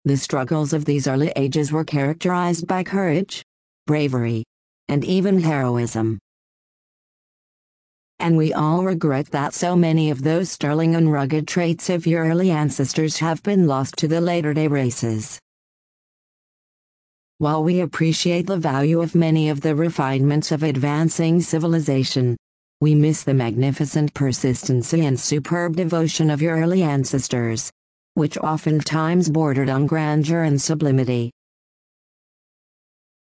The struggles of these early ages were characterized by courage, bravery, and even heroism. And we all regret that so many of those sterling and rugged traits of your early ancestors have been lost to the later-day races. While we appreciate the value of many of the refinements of advancing civilization, we miss the magnificent persistency and superb devotion of your early ancestors, which oftentimes bordered on grandeur and sublimity.